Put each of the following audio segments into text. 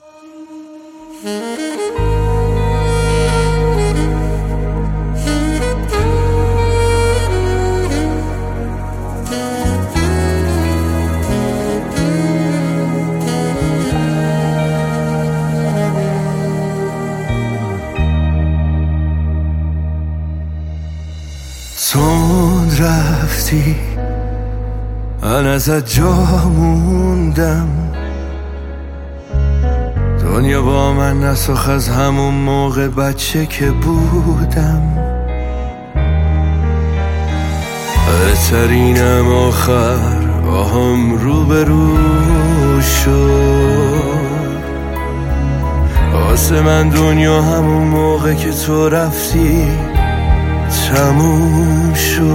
تند رفتی من ازت جا موندم، دنیا با من نساخ از همون موقع بچه که بودم. بهترینم آخر با هم روبرو شد، واسه من دنیا همون موقع که تو رفتی تموم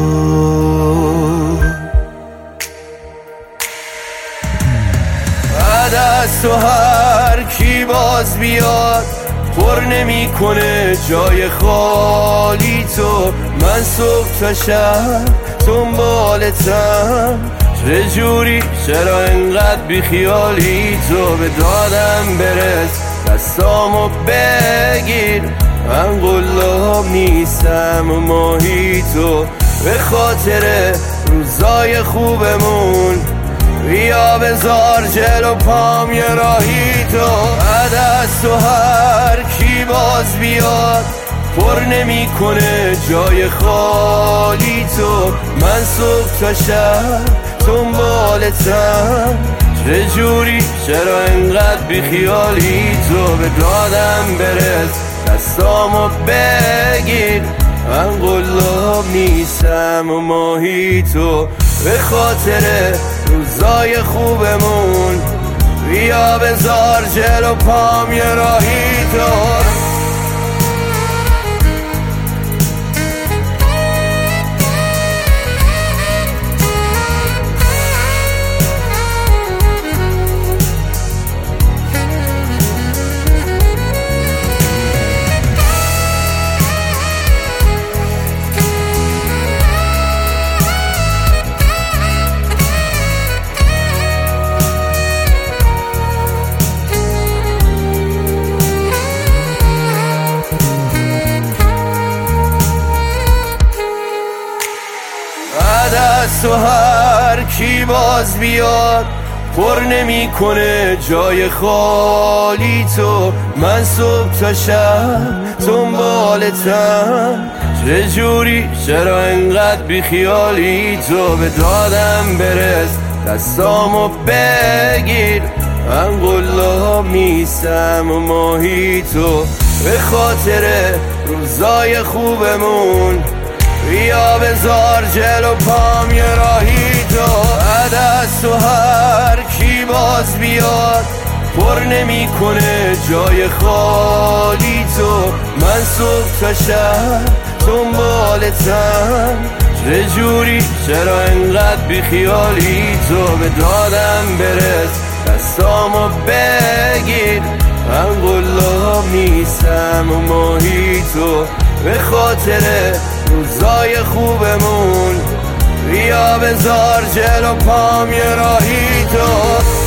شد. بعد از تو هر کی باز بیاد پر نمی کنه جای خالی تو. من صبح تا شب دنبالتم، چجوری چرا انقدر بیخیالی تو؟ به دادم برس دستامو بگیر، من قلاب نیستم و ماهی تو. به خاطر روزای خوبمون بیا بذار جلو پام یه راهی تو. بعد از تو هر کی باز بیاد پر نمی کنه جای خالی تو. من صبح تا شب دنبالتم، چجوری چرا انقدر بیخیالی تو؟ به دادم برس دستامو بگیر، من قلاب نیستم و ماهی تو. به خاطر روزای خوبمون بیا بذار جلو پام یه راهی تو. تو هر کی باز بیاد پر نمی کنه جای خالی تو. من صبح تا شب دنبالتم، چجوری چرا انقدر بیخیالی تو؟ به دادم برس دستامو بگیر، من قلاب نیستم و ماهی تو. به خاطر روزای خوبمون بیا بذار جلو پام یه راهی تو. بعد از تو هر کی باز بیاد پر نمی کنه جای خالی تو. من صبح تا شب دنبالتم، چجوری چرا انقدر بیخیالی تو؟ به دادم برس دستامو بگیر، من قلاب نیستم و ماهی تو. به خاطر روزای خوبمون بیا بذار جلو پام یه راهی تو.